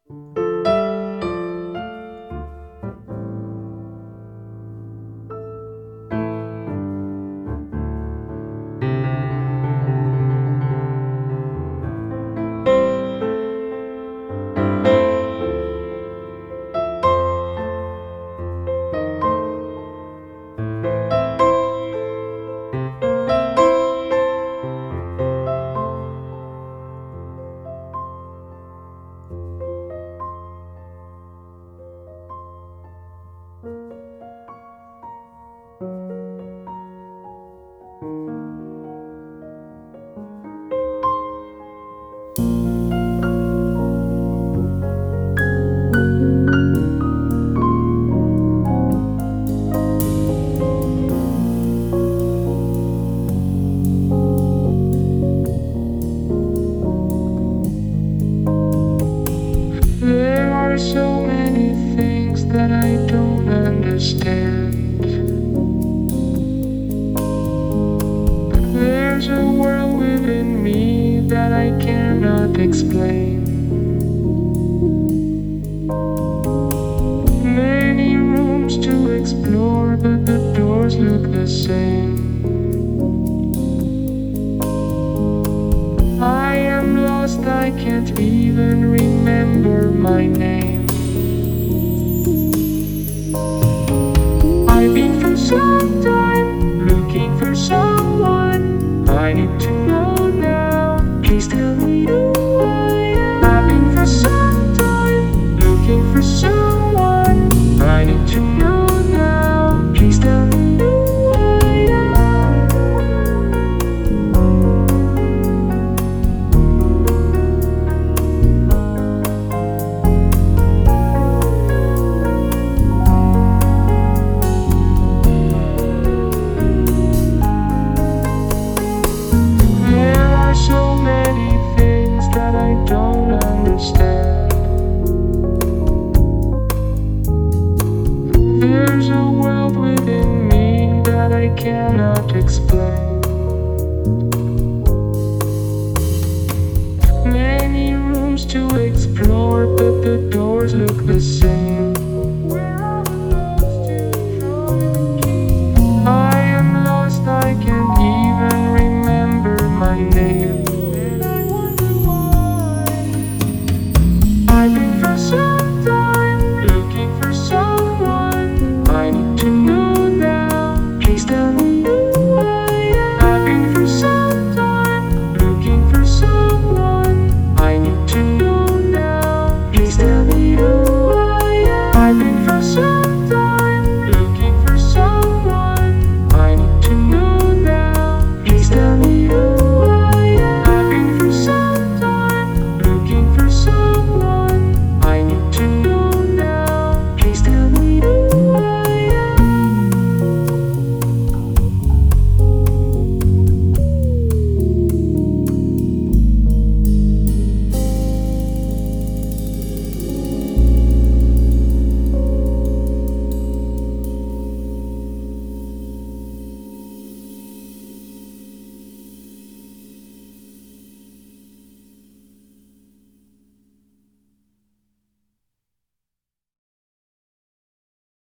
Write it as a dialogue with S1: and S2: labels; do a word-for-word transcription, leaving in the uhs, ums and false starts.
S1: There are so many things that I don't understand. There's a world within me that I cannot explain. Many rooms to explore, but the doors look the same. I am lost, I can't even remember my name. I've been for some time looking for someone I need to know now. Please tell me who I am. I've been for some time looking for someone I need to know now. Please tell me who I am. There are so many things that I don't understand. There's a world within me that I cannot explain. Many rooms to explore, but the doors look the same. I am lost, I can't even remember my name.